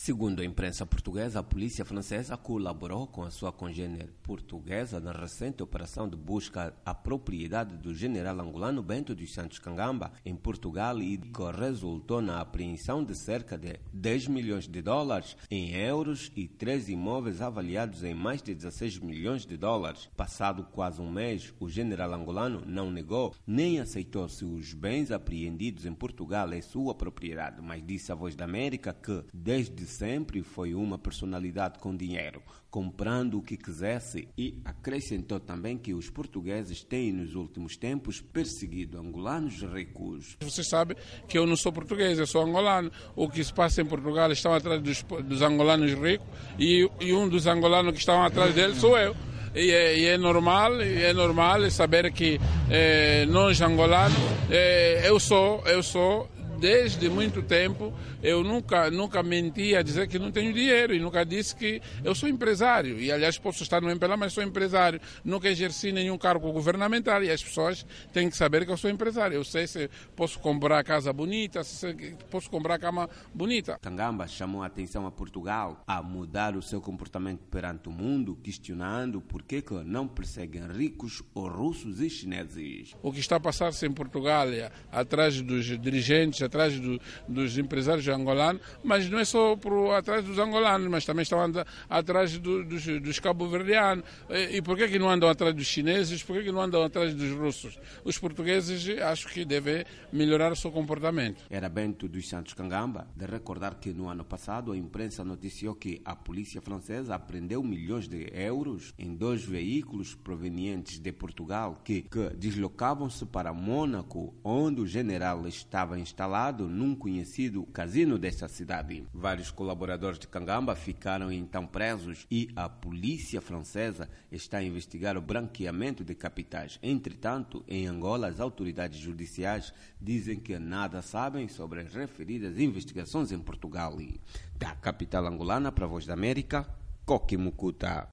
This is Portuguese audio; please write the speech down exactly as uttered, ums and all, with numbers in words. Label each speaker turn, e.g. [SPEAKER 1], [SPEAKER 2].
[SPEAKER 1] Segundo a imprensa portuguesa, a polícia francesa colaborou com a sua congênere portuguesa na recente operação de busca à propriedade do general angolano Bento dos Santos Kangamba em Portugal e que resultou na apreensão de cerca de dez milhões de dólares em euros e três imóveis avaliados em mais de dezesseis milhões de dólares. Passado quase um mês, o general angolano não negou nem aceitou se os bens apreendidos em Portugal é sua propriedade, mas disse à Voz da América que, desde sempre, foi uma personalidade com dinheiro, comprando o que quisesse, e acrescentou também que os portugueses têm, nos últimos tempos, perseguido angolanos ricos.
[SPEAKER 2] Você sabe que eu não sou português, eu sou angolano. O que se passa em Portugal estão atrás dos, dos angolanos ricos e, e um dos angolanos que estão atrás dele sou eu. E é, e é normal, e é normal saber que eh, nós angolanos, eh, eu sou, eu sou desde muito tempo, eu nunca, nunca menti a dizer que não tenho dinheiro e nunca disse que eu sou empresário. E, aliás, posso estar no M P L A, mas sou empresário. Nunca exerci nenhum cargo governamental e as pessoas têm que saber que eu sou empresário. Eu sei se posso comprar casa bonita, se posso comprar cama bonita.
[SPEAKER 1] Kangamba chamou a atenção a Portugal a mudar o seu comportamento perante o mundo, questionando por que que não perseguem ricos ou russos e chineses.
[SPEAKER 2] O que está a passar-se em Portugal, atrás dos dirigentes, atrás do, dos empresários angolanos, mas não é só por, atrás dos angolanos, mas também estão andando atrás do, dos, dos cabo-verdianos. E, e por que que não andam atrás dos chineses? Por que que não andam atrás dos russos? Os portugueses acho que devem melhorar o seu comportamento.
[SPEAKER 1] Era Bento dos Santos Kangamba. De recordar que no ano passado a imprensa noticiou que a polícia francesa apreendeu milhões de euros em dois veículos provenientes de Portugal que, que deslocavam-se para Mônaco, onde o general estava instalado num conhecido casino desta cidade. Vários colaboradores de Kangamba ficaram então presos e a polícia francesa está a investigar o branqueamento de capitais. Entretanto, em Angola, as autoridades judiciais dizem que nada sabem sobre as referidas investigações em Portugal. Da capital angolana para a Voz da América, Coque Mucuta.